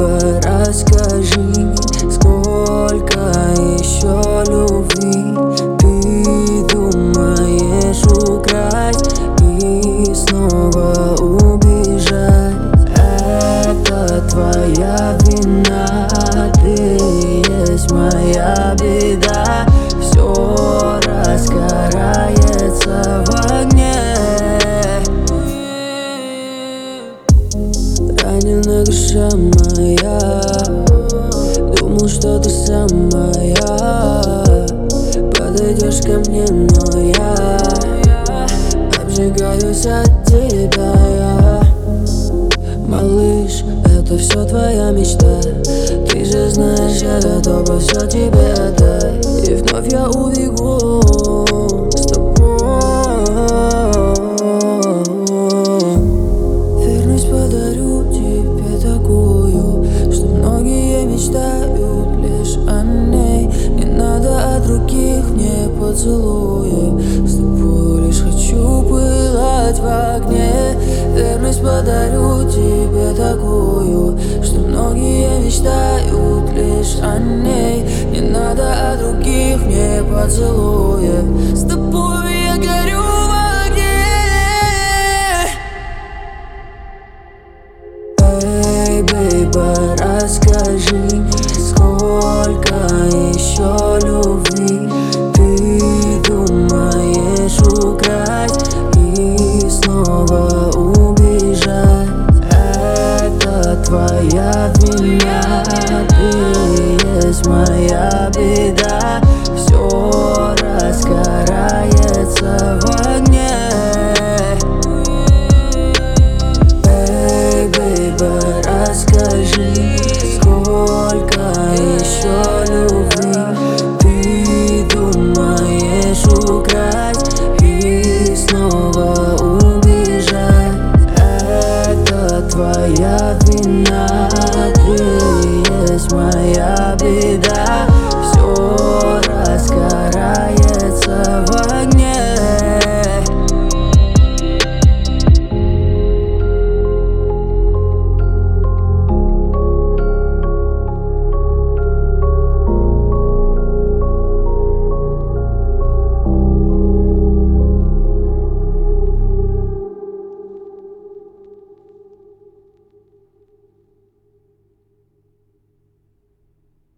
расскажи, сколько еще любви ты думаешь украсть и снова убежать? Это твоя вина, ты есть моя беда. Все раскарается в огне. Ранена душа моя, думал, что ты самая. Подойдешь ко мне, но я обжигаюсь от тебя. Малыш, это все твоя мечта. Ты же знаешь, я готова все тебе отдать. И вновь я убегу с тобой. Верность подарю тебе такую, что многие мечтают лишь о ней. Не надо от других мне поцелуев, с тобой лишь хочу пылать в огне. Верность подарю тебе такую, что многие мечтают лишь о ней. Не надо от других мне поцелуев, с тобой я горю в огне. Эй, бейба, расскажи, сколько еще любви ты думаешь украсть и снова убежать? Это твоя вина, ты есть моя беда. Все раскарается